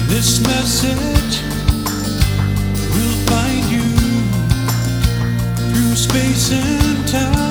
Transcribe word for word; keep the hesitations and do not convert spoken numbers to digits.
This message will find you through space and time.